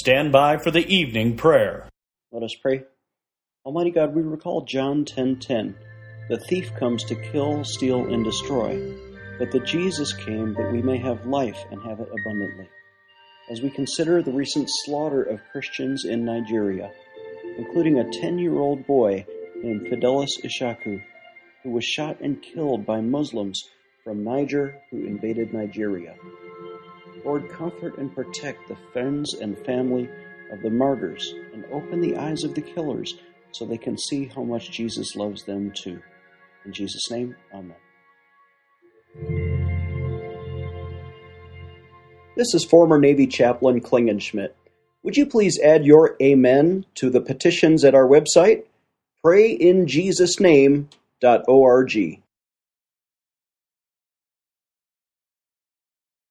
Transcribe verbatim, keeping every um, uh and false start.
stand by for the evening prayer. Let us pray. Almighty God, we recall John ten ten. The thief comes to kill, steal, and destroy, but that Jesus came that we may have life and have it abundantly. As we consider the recent slaughter of Christians in Nigeria, including a ten-year-old boy named Fidelis Ishaku, who was shot and killed by Muslims from Niger who invaded Nigeria. Lord, comfort and protect the friends and family of the martyrs and open the eyes of the killers so they can see how much Jesus loves them too. In Jesus' name, amen. This is former Navy Chaplain Klingenschmidt. Would you please add your amen to the petitions at our website, pray in jesus name dot org.